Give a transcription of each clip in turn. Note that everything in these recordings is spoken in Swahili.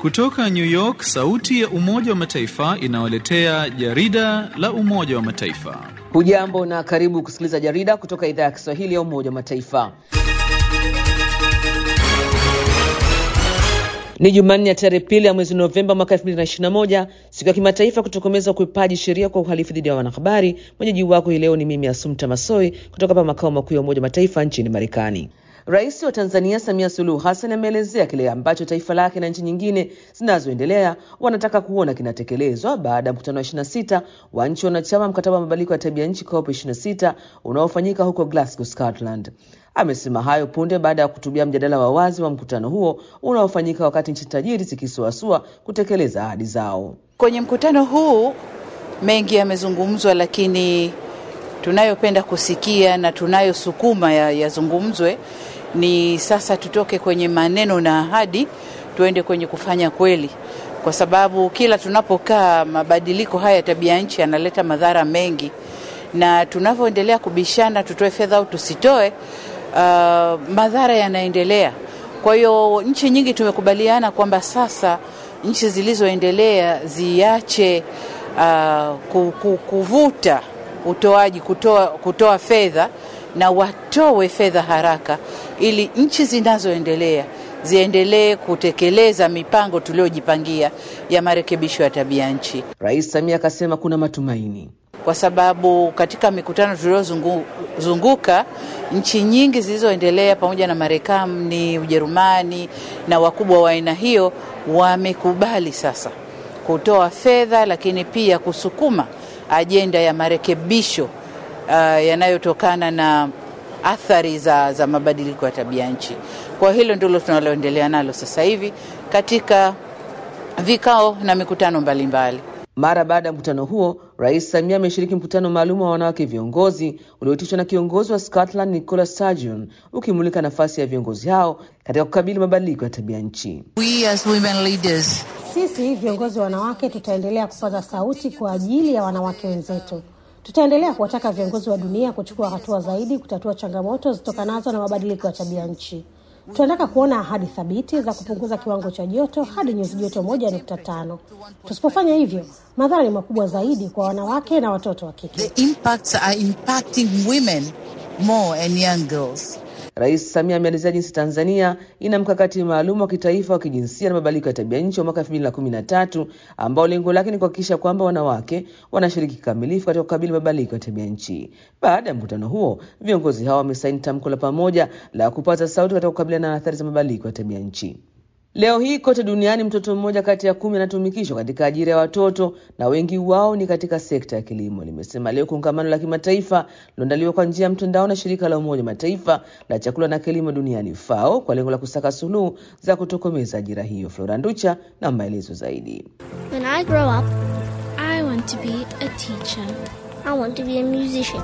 Kutoka New York, sauti ya Umoja wa Mataifa inawaletea jarida la Umoja wa Mataifa. Hujambo na karibu kusikiliza jarida kutoka idhaa ya Kiswahili ya Umoja wa Mataifa. Ni Jumanne ya tarehe 2 ya mwezi Novemba mwaka 2021, siku ya kimataifa kutokomeza ukwepaji sheria kwa uhalifu dhidi ya wanahabari. Mwenyeji wako hii leo ni mimi Asumta Masoi kutoka hapa makao makuu ya Umoja wa Mataifa nchini Marekani. Rais wa Tanzania Samia Suluhu Hassan ameelezea kile ambacho taifa lake na nchi nyingine zinazoendelea wanataka kuona kinatekelezwa baada ya mkutano wa 26 wa nchi wanachama mkataba wa mabadiliko ya tabia nchi COP26 unaofanyika huko Glasgow, Scotland. Amesema hayo punde baada ya kuhutubia mjadala wa wazi wa mkutano huo unaofanyika wakati nchi tajiri zikisuasua kutekeleza ahadi zao. Kwenye mkutano huu mengi yamezungumzwa, lakini tunayopenda kusikia na tunayosukuma yazungumzwe ni sasa tutoke kwenye maneno na ahadi tuende kwenye kufanya kweli, kwa sababu kila tunapokaa mabadiliko haya tabia nchi yanaleta madhara mengi, na tunavyoendelea kubishana tutoe fedha au tusitoe, madhara yanaendelea. Kwa hiyo nchi nyingi tumekubaliana kwamba sasa nchi zilizoendelea ziache kuvuta utoaji, kutoa fedha, na watoe fedha haraka ili nchi zinazoendelea ziendelee kutekeleza mipango tuliojipangia ya marekebisho ya tabia nchi. Rais Samia akasema kuna matumaini, kwa sababu katika mikutano tuliozunguka nchi nyingi zilizoendelea pamoja na Marekani, Ujerumani na wakubwa wa aina hiyo wamekubali sasa kutoa fedha, lakini pia kusukuma ajenda ya marekebisho yanayotokana na athari za mabadiliko ya tabia nchi. Kwa hilo ndilo tunaloendelea nalo sasa hivi katika vikao na mikutano mbalimbali. Mara baada ya mkutano huo, Rais Samia ameshiriki mkutano maalum wa wanawake viongozi ulioitishwa na kiongozi wa Scotland Nicola Sturgeon, ukimulika nafasi ya viongozi hao katika kukabili mabadiliko ya tabia nchi. We as women leaders, sisi viongozi wanawake tutaendelea kupaza sauti kwa ajili ya wanawake wenzetu. Tutaendelea kuwataka viongozi wa dunia kuchukua hatua zaidi kutatua changamoto zitokanazo na mabadiliko ya tabia nchi. Tunataka kuona ahadi thabiti za kupunguza kiwango cha joto hadi nyuzi joto 1.5. Tusipofanya hivyo, madhara ni makubwa zaidi kwa wanawake na watoto wa kike. The impacts are impacting women more and young girls. Rais Samia ameelezea jinsi Tanzania ina mkakati maalum wa kitaifa wa kijinsia na mabadiliko ya tabia nchi wa mwaka 2013 ambao lengo lake ni kuhakikisha kwamba wanawake wanashiriki kikamilifu katika kukabili mabadiliko ya tabia nchi. Baada ya mkutano huo, viongozi hao wamesaini tamko la pamoja la kupaza sauti katika kukabiliana na athari za mabadiliko ya tabia nchi. Leo hii kote duniani mtoto mmoja kati ya 10 anatumikishwa katika ajira ya watoto, na wengi wao ni katika sekta ya kilimo, limesema leo kongamano la kimataifa liloandaliwa kwa njia ya mtandao na shirika la Umoja wa Mataifa la chakula na kilimo duniani FAO kwa lengo la kusaka suluhu za kutokomeza ajira hiyo. Flora Nducha na maelezo zaidi. When I grow up, I want to be a teacher. I want to be a musician.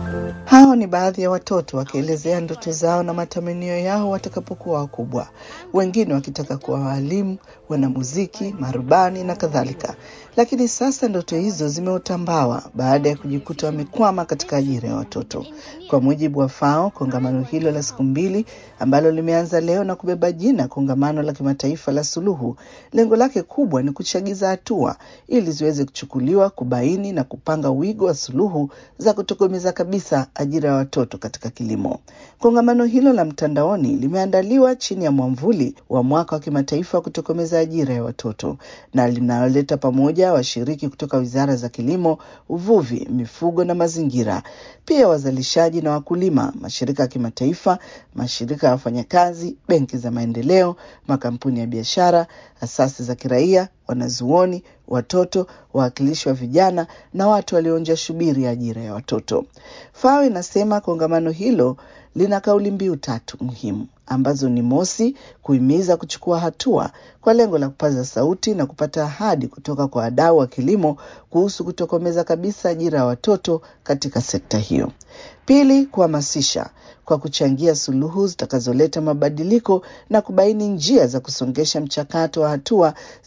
Hao ni baadhi ya watoto wakielezea ndoto zao na matamanio yao watakapokuwa wakubwa. Wengine wakitaka kuwa walimu, wanamuziki, marubani na kadhalika. Lakini sasa ndoto hizo zimeotambawa baada ya kujikuta wamekwama katika ajira ya watoto. Kwa mujibu wa FAO, kongamano hilo la siku 2 ambalo limeanza leo na kubeba jina kongamano la kimataifa la suluhu, lengo lake kubwa ni kuchagiza hatua ili ziweze kuchukuliwa kubaini na kupanga wigo wa suluhu za kutokomeza kabisa ajira ya watoto katika kilimo. Kongamano hilo la mtandaoni limeandaliwa chini ya mwamvuli wa mwaka wa kimataifa wa kutokomeza ajira ya watoto, na linaleta pamoja washiriki kutoka wizara za kilimo, uvuvi, mifugo na mazingira, pia wazalishaji na wakulima, mashirika ya kimataifa, mashirika ya wafanyakazi, benki za maendeleo, makampuni ya biashara, asasi za kiraia, wanazuoni, watoto, wawakilishi wa vijana na watu walioonja shubiri ya ajira ya watoto. FAO inasema kongamano hilo lina kauli mbiu 3 muhimu ambazo ni: mosi, kuhimiza kuchukua hatua kwa lengo la kupaza sauti na kupata ahadi kutoka kwa wadau wa kilimo kuhusu kutokomeza kabisa ajira ya watoto katika sekta hiyo; pili, kuhamasisha kwa kuchangia suluhu zitakazoleta mabadiliko na kubaini njia za kusongesha mchakato wa hatua za kuzuia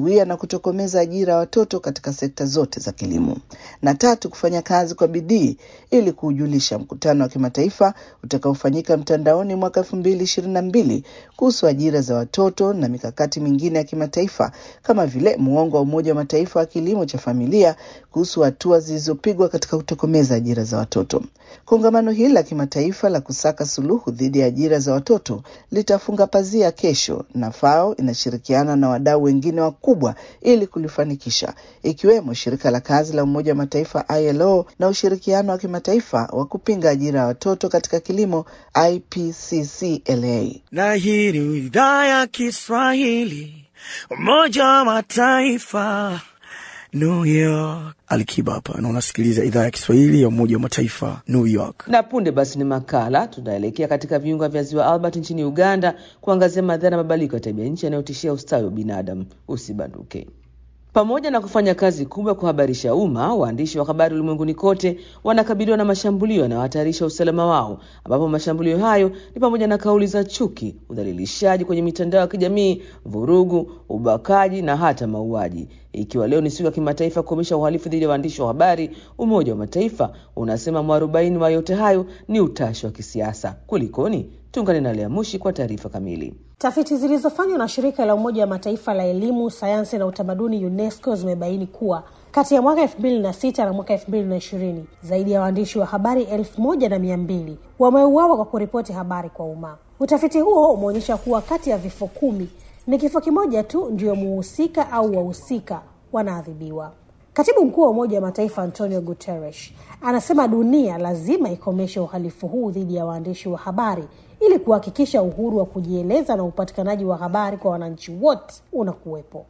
kuzuia na kutokomeza ajira ya watoto katika sekta zote za kilimo. Na 3, kufanya kazi kwa bidii ili kuujulisha mkutano wa kimataifa utakaofanyika mtandaoni mwaka 2022 kuhusu ajira za watoto na mikakati mingine ya kimataifa, kama vile muongo wa Umoja wa Mataifa wa kilimo cha familia kuhusu hatua zilizopigwa katika kutokomeza ajira za watoto. Kongamano hili la kimataifa la kusaka suluhu dhidi ya ajira za watoto litafunga pazia kesho, na FAO inashirikiana na wadau wengine wakubwa ili kulifanikisha, ikiwemo shirika la kazi la Umoja wa Mataifa ILO na ushirikiano wa kimataifa wa kupinga ajira ya watoto katika kilimo IPCCLA. Na hii ni idhaa ya Kiswahili, Umoja wa Mataifa, New York. Alikiba hapa na unasikiliza idhaa ya Kiswahili ya Umoja wa Mataifa, New York. Na punde basi ni makala, tunaelekea katika viunga vya Ziwa Albert nchini Uganda kuangazia madhara ya mabadiliko ya tabia nchi yanayotishia ustawi wa binadamu. Usibanduke. Pamoja na kufanya kazi kubwa kuhabarisha umma, waandishi wa habari ulimwenguni kote wanakabiliwa na mashambulio yanayohatarisha usalama wao, ambapo mashambulio hayo ni pamoja na kauli za chuki, udhalilishaji kwenye mitandao ya kijamii, vurugu, ubakaji na hata mauaji. Ikiwa leo ni siku ya kimataifa kukomesha uhalifu dhidi ya waandishi wa habari, Umoja wa Mataifa unasema mwarobaini wa yote hayo ni utashi wa kisiasa. Kulikoni? Tuungane na Lea Mushi kwa taarifa kamili. Tafiti zilizofanywa na shirika la Umoja wa Mataifa la elimu, sayansi na utamaduni UNESCO zimebaini kuwa kati ya mwaka 2006 na mwaka 2020 zaidi ya waandishi wa habari 1200 wameuawa kwa kuripoti habari kwa umma. Utafiti huo umeonyesha kuwa kati ya vifo 10 ni kifo kimoja tu ndio muhusika au wahusika wanaadhibiwa. Katibu mkuu wa Umoja wa Mataifa Antonio Guterres anasema dunia lazima ikomeshe uhalifu huu dhidi ya waandishi wa habari ili kuhakikisha uhuru wa kujieleza na upatikanaji wa habari kwa wananchi wote unakuwepo.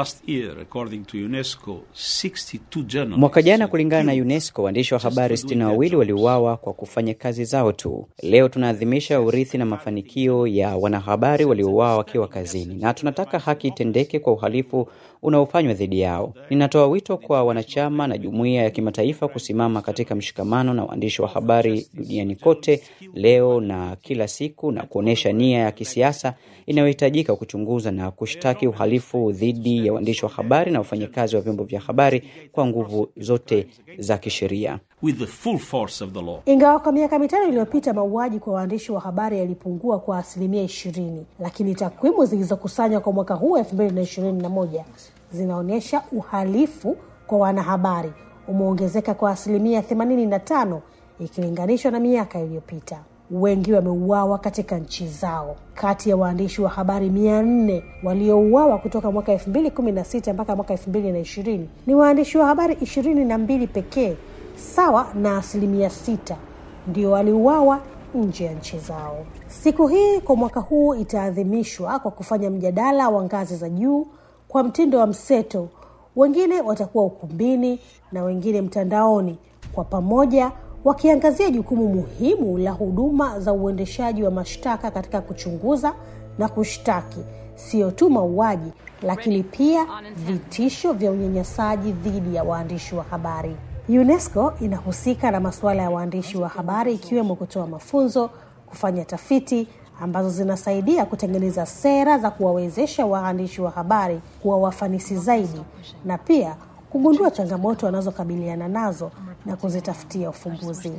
Mwaka jana kulingana na UNESCO, waandishi wa habari 62 waliuawa kwa kufanya kazi zao tu. Leo tunaadhimisha urithi na mafanikio ya wanahabari waliouawa wakiwa kazini, na tunataka haki itendeke kwa uhalifu unaofanywa dhidi yao. Ninatoa wito kwa wanachama na jumuiya ya kimataifa kusimama katika mshikamano na waandishi wa habari duniani kote leo na kila siku, na kuonesha nia ya kisiasa inayohitajika kuchunguza na kushtaki uhalifu dhidi ya waandishi wa habari na wafanyakazi wa vyombo vya habari kwa nguvu zote za kisheria. Ingawa kwa miaka 5 iliyopita mauaji kwa waandishi wa habari yalipungua kwa 20%, lakini takwimu zilizokusanywa kwa mwaka huu 2021 zinaonyesha uhalifu kwa wanahabari umeongezeka kwa 85% ikilinganishwa na miaka iliyopita. Wengi wameuawa katika nchi zao. Kati ya waandishi wa habari 400 waliouawa kutoka mwaka 2016 mpaka mwaka 2020, ni waandishi wa habari 22 pekee, sawa na 6%, ndio waliuawa nje ya nchi zao. Siku hii kwa mwaka huu itaadhimishwa kwa kufanya mjadala wa ngazi za juu kwa mtindo wa mseto. Wengine watakuwa ukumbini na wengine mtandaoni, kwa pamoja wakiangazia jukumu muhimu la huduma za uendeshaji wa mashtaka katika kuchunguza na kushtaki sio tu mauaji, lakini pia vitisho vya unyanyasaji dhidi ya waandishi wa habari. UNESCO inahusika na masuala ya waandishi wa habari, ikiwemo kutoa mafunzo, kufanya tafiti ambazo zinasaidia kutengeneza sera za kuwawezesha waandishi wa habari kuwa wafanisi zaidi, na pia kugundua changamoto wanazokabiliana nazo na kuzitafutia ufumbuzi.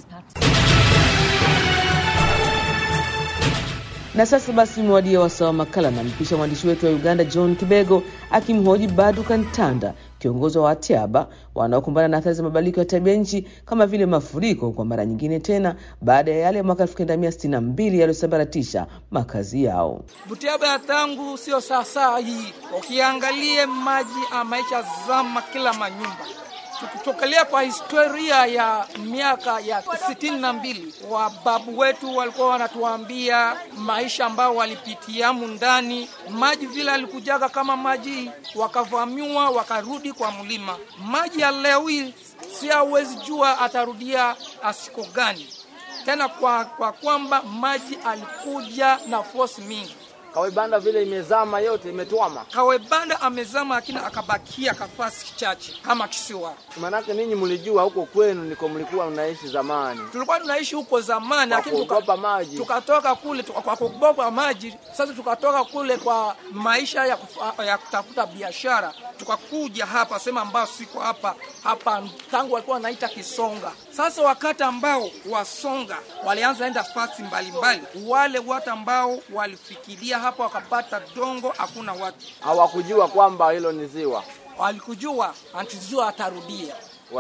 Na sasa basi mwadia wa sawa makala, na mpisha mwandishi wetu wa Uganda John Kibego akimhoji Badu Kantanda, kiongozi wa Atiaba wanaokumbana na athari za mabadiliko ya tabia nchi kama vile mafuriko kwa mara nyingine tena baada ya yale mwaka 1962 yaliyosambaratisha makazi yao. Butiaba ya tangu sio sasa hii, ukiangalia maji amaisha zama kila manyumba. Tukitokelea kwa historia ya miaka ya 62, wababu wetu walikuwa wanatuambia maisha ambao walipitia ndani. Maji vile alikujaga kama maji, wakavamiwa wakarudi kwa mlima. Maji ya leo hii siawezi jua atarudia asiko gani tena, kwa kwamba maji alikuja na force mingi. Kawebanda vile imezama yote, imetwama. Kawebanda amezama lakini akabakia kafasi chache kama kisiwa. Manake ninyi mlijua huko kwenu niko mlikuwa mnaishi zamani. Tulikuwa tunaishi huko zamani lakini tukatoka kule kwa kugopa maji. Sasa tukatoka kule kwa maisha ya kutafuta biashara. Tukakuja hapa sema ambao siko hapa tangu walikuwa wanaita Kisonga. Sasa wakati ambao Wasonga walianza enda fasi mbalimbali, wale watu ambao walifikiria hapa wakapata dongo, hakuna watu. Hawakujua kwamba hilo ni ziwa. Walikujua antiziwa atarudia.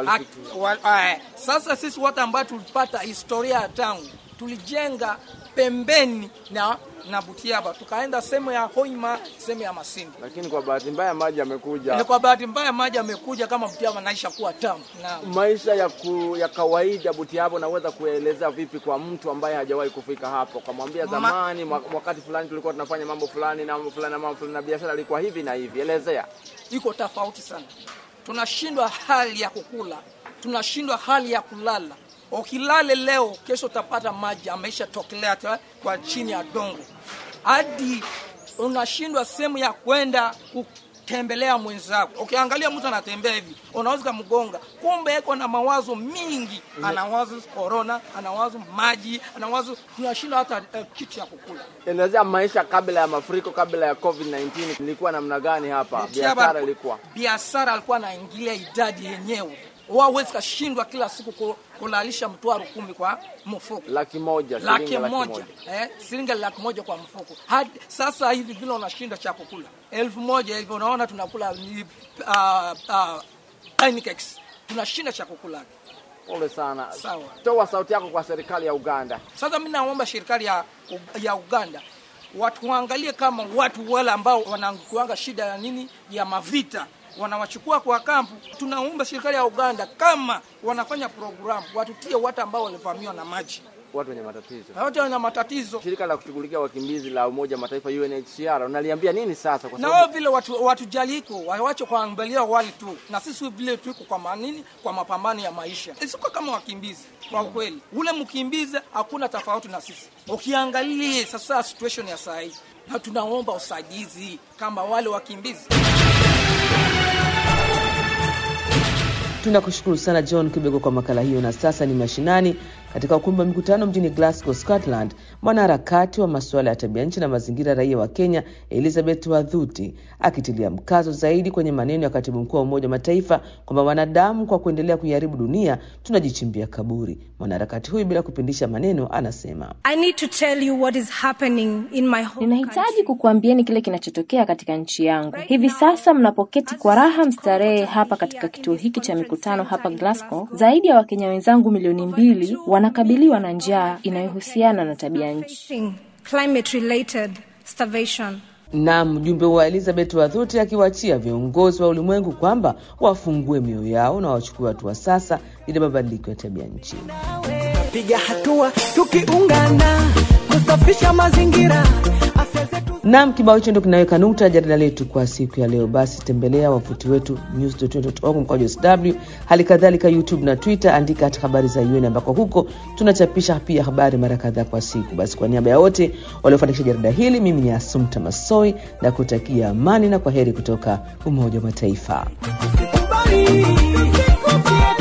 Sasa sisi watu ambao tulipata historia ya tangu, tulijenga pembeni na Butiaba, tukaenda sehemu ya Hoima, sehemu ya Masindi. Lakini kwa bahati mbaya maji yamekuja. Kwa bahati mbaya maji yamekuja kama Butiaba naisha kuwa tamu. Maisha ya kawaida Butiaba naweza kueleza vipi kwa mtu ambaye hajawahi kufika hapo? Kumwambia zamani wakati fulani tulikuwa tunafanya mambo fulani na mambo fulani na biashara ilikuwa hivi na hivi. Elezea. Iko tofauti sana. Tunashindwa hali ya kukula, tunashindwa hali ya kulala. Ukilale leo, kesho utapata maji ameisha tokelea kwa chini ya dongo. Hadi unashindwa sehemu ya kwenda kutembelea mwenzako. Ukiangalia mtu anatembea hivi, unaweza kumgonga. Kumbe yuko na mawazo mingi, anawaza corona, anawaza maji, anawaza tunashindwa hata kitu ya kukula. Elezea maisha kabla ya mafuriko, kabla ya COVID-19 ilikuwa namna gani hapa? Biashara ilikuwa. Biashara alikuwa anaingilia idadi yenyewe. Wawezi kashindwa kila siku kulalisha mtu 10,000 kwa mfuko. Laki moja. Shilingi 100,000 kwa mfuko. Hadi sasa hivi vile unashinda cha kukula 1,000 hivi, unaona tunakula pancakes. Tunashinda cha kukula. Pole sana. Sawa. Toa sauti yako kwa serikali ya Uganda. Sasa mimi naomba serikali ya Uganda watu waangalie kama watu wale ambao wanakuanga shida ya nini ya mavita wanawachukua kwa kampu. Tunaomba serikali ya Uganda kama wanafanya programu watutie watu ambao walivamiwa na maji. Watu wenye matatizo. Watu wenye matatizo. Shirika la kushughulikia wakimbizi la Umoja wa Mataifa UNHCR unaliambia nini sasa kwa sababu na wao vile watu jaliko waache kuangalia wale tu na sisi vile tuko kwa manini kwa mapambano ya maisha. Sisi kama wakimbizi kwa kweli. Ule mkimbizi hakuna tofauti na sisi. Ukiangalia sasa situation ya sasa hivi na tunaomba usaidizi kama wale wakimbizi. Tunakushukuru sana John Kibego kwa makala hiyo, na sasa ni mashinani. Katika ukumbi wa mikutano mjini Glasgow, Scotland, mwanaharakati wa masuala ya tabia nchi na mazingira raia wa Kenya Elizabeth Wathuti akitilia mkazo zaidi kwenye maneno ya katibu mkuu wa Umoja wa Mataifa kwamba wanadamu kwa kuendelea kuiharibu dunia tunajichimbia kaburi. Mwanaharakati huyu bila kupindisha maneno anasema, ninahitaji kukuambieni kile kinachotokea katika nchi yangu. Hivi sasa mnapoketi kwa raha mstarehe hapa katika kituo hiki cha mikutano hapa Glasgow, zaidi ya Wakenya wenzangu milioni 2 wanakabiliwa na njaa inayohusiana na tabia nchi. Climate related starvation. Na mjumbe wa Elizabeth Wathuti akiwaachia viongozi wa ulimwengu kwamba wafungue mioyo yao na wachukue hatua sasa ili mabadiliko ya tabia nchi. Piga hatua tukiungana kusafisha mazingira. Naam, kibao hicho ndio kinaweka nukta jarida letu kwa siku ya leo. Basi tembelea wavuti wetu news.org/sw, hali kadhalika YouTube na Twitter, andika habari za UN ambako huko tunachapisha pia habari mara kadhaa kwa siku. Basi kwa niaba ya wote waliofanikisha jarida hili, mimi ni Asumta Masoi na kutakia amani na kwaheri kutoka Umoja wa Mataifa.